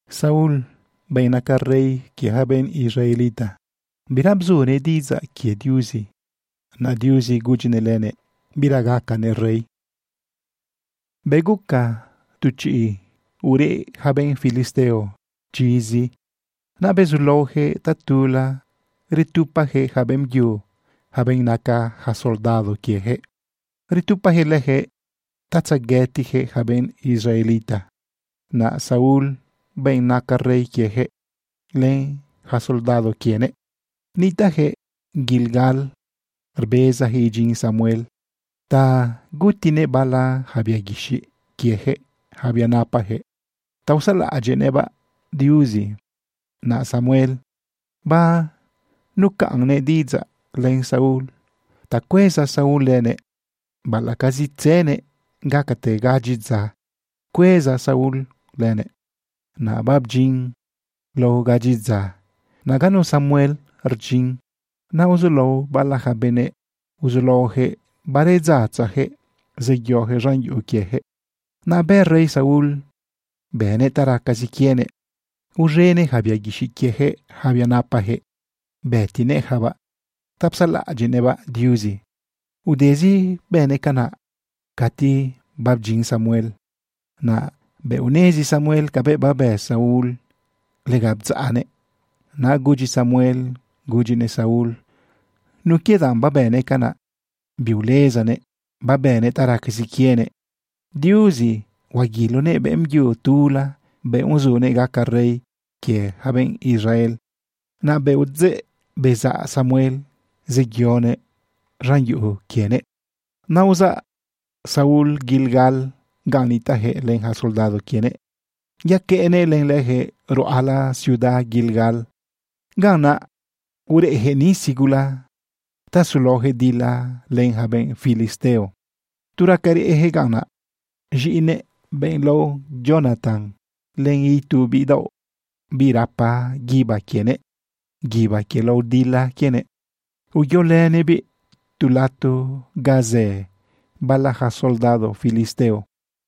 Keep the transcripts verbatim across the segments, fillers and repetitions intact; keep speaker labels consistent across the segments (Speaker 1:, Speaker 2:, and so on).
Speaker 1: Saul ben naka rey kia ben Israelita. Birabzune diza kia diusi. Na diusi gujine lene biragaka ne rey. Beguka tuchi ure haben filisteo chizi. Na bezuloje tatula ritupaje haben yu. Haben naka ha soldado kieje. Ritupaje leje tatsagetije haben Israelita. Na Saul ben naka rey kieje. Len ha soldado kiene. Nitaje Gilgal. Rbeza hijin Samuel. Ta gutine bala habia gishi kieje habia napaje. Ta usala ajeneba diuzi. Na Samuel ba nuka angne diza len Saul. Ta kweza Saul lene bala kazi tsene gakate gajiza. Kweza Saul lene na babjin lo gajiza. Na gano Samuel rjin. Na uzulo bala habene uzuloje bareza tsaje zegyoje ranyu kieje. Na be rey Saul bene taraka zikiene. Ujene habia gishi kieje habia napaje. Betine haba tapsala jeneba diuzi. Udezi bene kana kati babjin Samuel. Na beunezi Samuel kabe babe Saul legabzane. Na guji Samuel gujine Saul. Nukiedan babene kana biulezane babene tarakisikiene. Diuzi wagilone bemgyu tula be unzune gaka rey kie haben Israel. Na beudze beza Samuel zegione ranyu kiene. Na uza Saul Gilgal ganitaje len ha soldado kiene. Ya que ene len leje roala ciudad Gilgal. Gana ureje ni sigula. Tasuloje dila len haben filisteo. Turakari eje gana. Jine ben lo Jonathan. Len itu bido. Birapa giba kiene. Giba kielo dila kiene. Uyo lene bi tulato gaze. Balaja soldado filisteo.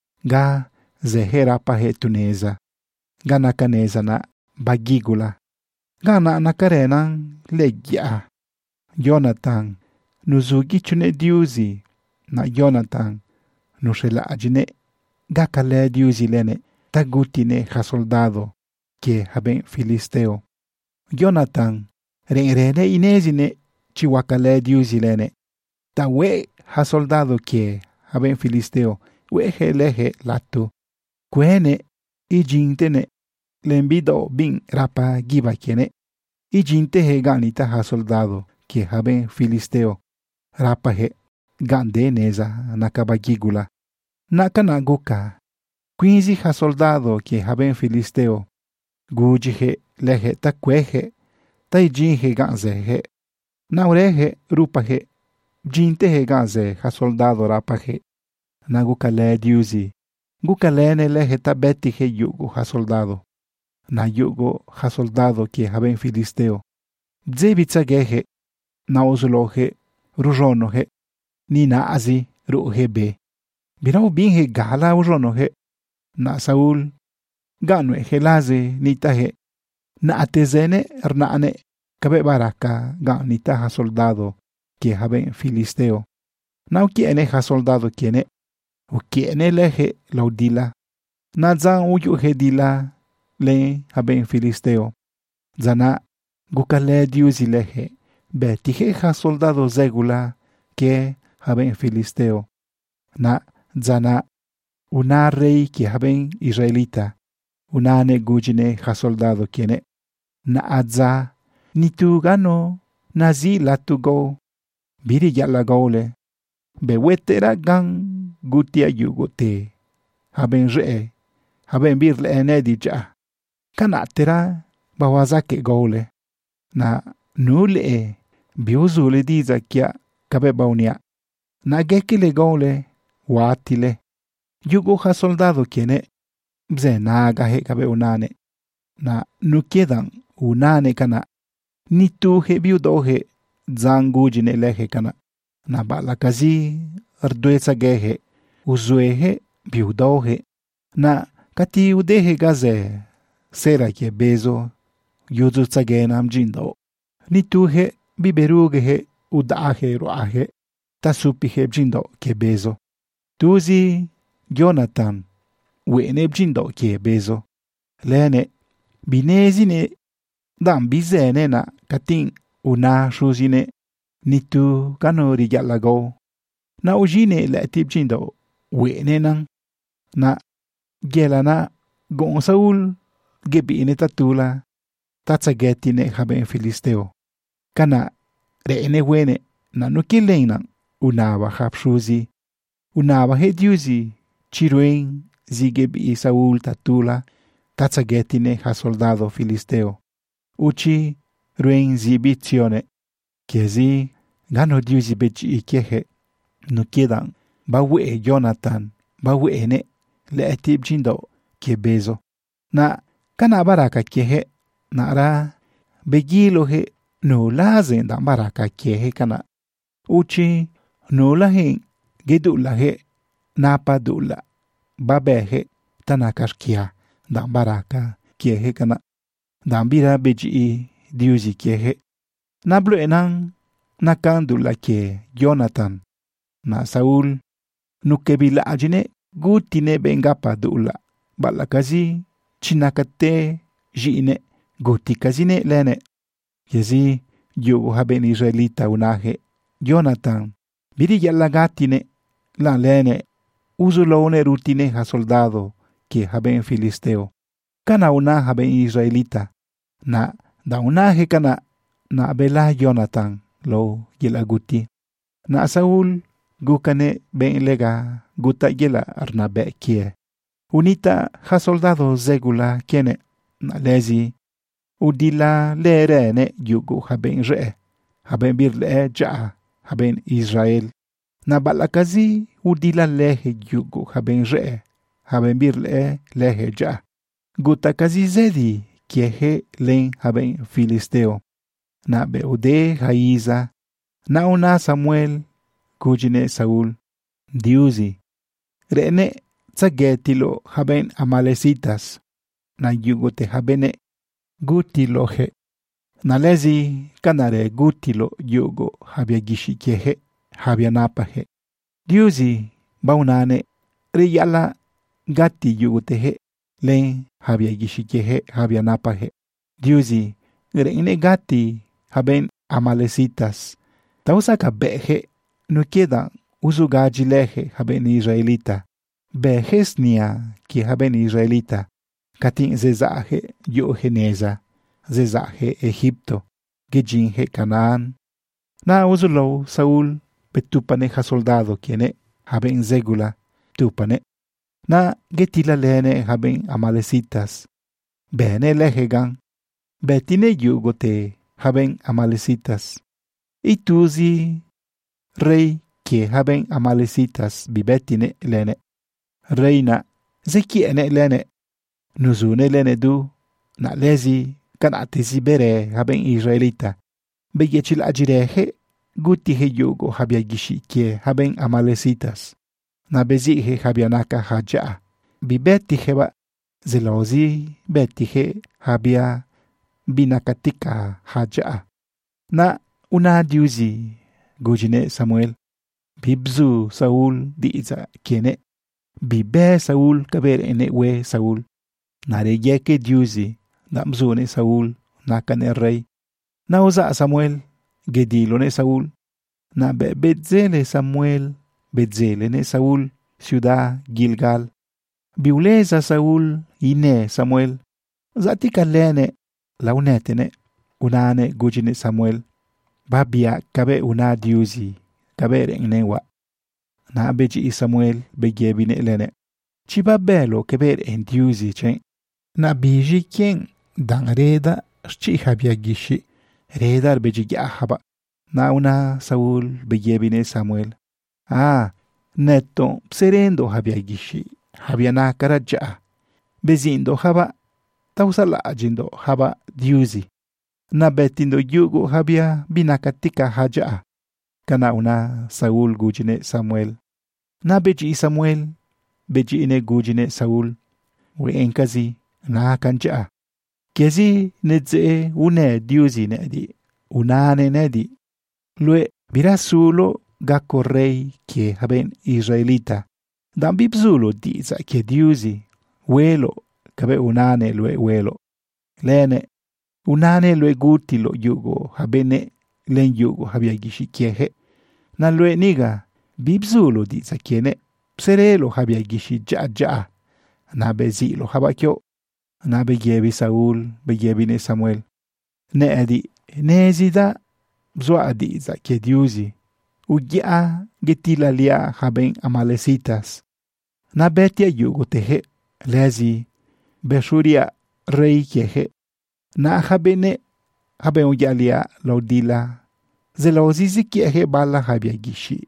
Speaker 1: Ga zeherapa he tuneza. Gana kaneza na bagigula. Gana nakarenan legya. Jonathan nuzugi chune diuzi. Na Jonathan nushela ajine. Gakale diuzi lene. Tagutine ha soldado. Kie haben filisteo. Jonathan rene inezine chiwakale diuzi lene. Tawe ha soldado kie haben filisteo. Weje leje latu. Kuene ijintene. Lembido bin rapa giba kiene. Ijinteje ganita ha soldado. Kie haben filisteo. Rapaje gande neza nakabagigula. Nakanaguka. Quinzi ha soldado kie haben filisteo. Gujije leje takweje. Taijinje ganzeje. Naureje rupaje. Jinteje ganze ha soldado rapaje. Nagukale diuzi. Gukalene leje tabetije yugo ha soldado. Na yugo ha soldado kie haben filisteo. Dzebitsageje. Na uzuloje rujonoje. Ni naazi ruhe be. Birau binje gala ujonoje. Na Saul. Ganueje laze nitaje. Na atezene rnaane. Kabe baraka ganita ha soldado kie haben filisteo. Na ukiene ha soldado kiene. Ukiene leje laudila. Na zan uyuhe dila le haben filisteo. Zana gukale diuzi leje. Betije ha soldado zegula kie haben filisteo. Na zana una rey kie haben Israelita. Unane gujine ha soldado kiene. Na adza nitu gano nazi latugo. Biri yala gole. Bewetera gan gutia yugote. Haben re. Haben birle enedija. Kanatera bawazake gole. Na nule biuzule diza kia kabe baunia. Na gekile gole watile. Yugo ha soldado kiene. Bze naga he kabe unane. Na nukiedan unane kana. Nitu he biudohe zangujine leje kana. Na balakazi ardueza gehe. Uzuehe biudohe. Na kati udehe gaze. sera ke bezo yuzu tsage nam jindo ni tuhe biberuge he udahe roahe tasupihe jindo ke bezo tuzi Jonathan wene jindo ke bezo lene binezine dan bizene na katin una shuzine nitu kanori yalago na ujine la tipjindo wene nan na gelana gon Saul gebine tatula tatsagetine haben filisteo kana reene wene na nukilena unaba hapshuzi unaba hediuzi chiruen zigebi Saul tatula tatsagetine ha soldado filisteo uchi ruen zibizione kiezi gano diuzi beji ikehe nukidan bawe Jonathan bawe ne le etib jindo ke bezo na kana baraka kehe na ra begilo he no lazen da baraka kehe kana uchi no lahe gedu lahe napa dula babehe tanakashkia da baraka kehe kana dambira beji diuzi kehe nablo enan nakandula ke Jonathan na Saul nukebila ajine gutine bengapa dula balakazi chinakate jine gutikazine lene yezi yugo haben Israelita unahe Jonathan biri yalagatine la lene uzulone rutine ha soldado ke haben filisteo kana una haben Israelita na da unahe kana na bela Jonathan lo yelaguti na Saul gukane ben lega guta yela arnabe kie unita ha soldado zegula kiene na lezi udila lerene yugo haben re haben birle ja haben Israel na balakazi udila lehe yugo haben re haben birle lehe ja guta kazi zedi kiehe len haben filisteo na beude haiza na una Samuel kujine Saul diuzi rene tsagetilo haben amalecitas na yugote habene gutilohe na lezi kanare gutilo yugo habia gishikehe habia napahe diuzi baunane riyala gati yugotehe len habia gishikehe habia napahe diuzi rene gati haben amalecitas tausaka behe no queda usugajilehe haben Israelita behesnia ki haben Israelita katin zezahe yoheneza zezahe Egipto gejinhe Canaan na uzulo Saul betupane ha soldado kiene haben zegula tupane na getila lene haben amalecitas bene lehegan betine yugote haben amalecitas ituzi rey que haben amalecitas bibetine lene reina zekiene lene nuzune lene du na lezi kanate zibere haben Israelita beyechil ajirehe gutihe yugo habia gishi que haben amalecitas na bezihe habianaka haja bibetihe ba zelozi betihe habia binakatika haja na una diuzi gujine Samuel bibzu Saul diza kiene bibe Saul kaber ene we Saul nare yeke diuzi damzune Saul nakane rey na uza Samuel gedilone Saul na be betzele Samuel betzele ne Saul ciudad Gilgal biuleza Saul ine Samuel zatika lene launetene unane gujine Samuel babia kabe una diuzi kabe renewa na beji Samuel begebine lene chiba belo kabe en diuzi chen na biji ken dan reda chi habia gishi redar beji haba na una Saul begebine Samuel ah netto serendo habia gishi habia na karaja bezindo haba tausala ajindo haba diuzi na betindo yugo habia binakatika haja kana una Saul gujine Samuel na beji Samuel beji ine gujine Saul we enkazi na kanja Kiezi nedze une diusi nedi, unane nedi. Lue birasulo gakko rei kie haben Israelita. Dan bibzulo diza kie diusi, welo kabe unane lue welo. Lene, unane lue gutilo yugo habene len yugo habia gishi kiehe. Na lue niga bibzulo diza kiene pserelo habia gishi ja ja. Na bezilo habakyo. Na begebi Saul, begebi ne Samuel. Ne edi, ne zida bzwa diza kie diusi. Ugia getila lia haben amalecitas. Na betia yugo tehe, lezi, beshuria rei kiehe. Na habene, haben ujalia laudila. Zelauzizi kiehe bala habia gishi.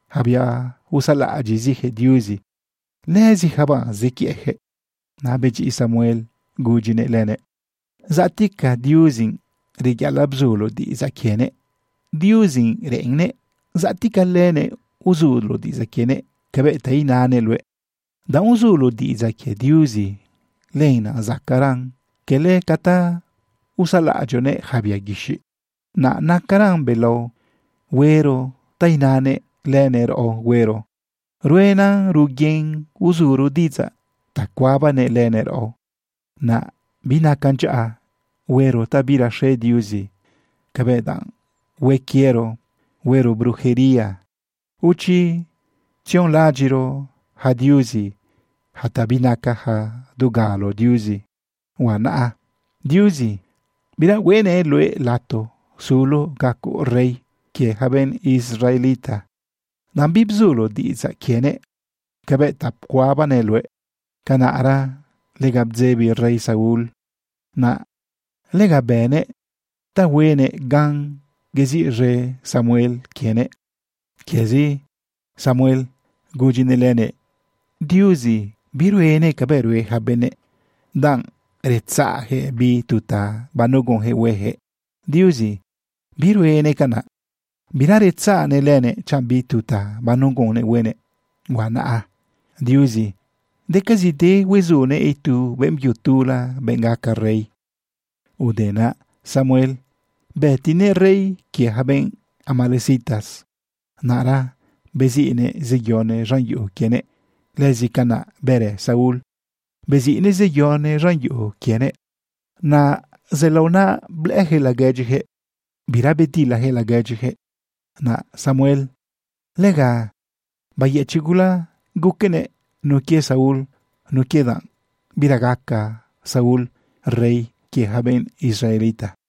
Speaker 1: Habia usala ajizihe diusi. Lezi haba zekiehe. Na beji Samuel gujine lene. Zatika diusin rigalabzulo di zakiene. Diusin regne. Zatika lene uzulo di zakiene. Kabe tainane lue. Da uzulo di zakie diusi. Leina zakaran. Kele kata usalajone habia gishi. Na nakaran belo. Wero tainane lene ro wero. Ruena rugien uzuru diza. Takwaba ne lene ro. Na binakancha wero tabira she diusi. Kabedan. We quiero. Wero brujeria. Uchi. Tion lagiro. Ha diusi. Hatabinaka ha dugalo diusi. Wana. Diusi. Bira wene lue lato. Sulo gaku rei. Kie haben Israelita. Dan bibzulo diza kiene. Kabe tapkwaba ne lue. Kanara. Lega bzebi rei Saul. Na. Lega bene. Ta wene gang. Gezi re Samuel kiene. Kiezi. Samuel. Gujine lene. Diusi. Biruene kaberue habene. Dan. Retsa he bi tuta. Banugon he wehe. Diusi. Biruene kana. Biraretsa ne lene chambi tuta. Banugon ne wene. Wana. Diusi. Dekazi de wezone itu bem yutula bengaka rei. Udena Samuel. Betine rei kie haben amalecitas. Nara bezine zeyone ranyu kiene. Lezikana bere Saul. Bezine zeyone ranyu kiene. Na zelona blehe la gejihe. Birabeti la he la gejihe. Na Samuel. Lega. Bayechigula gukene. No kie Saul. No quedan. Biragaka Saul. Rey kie haben Israelita.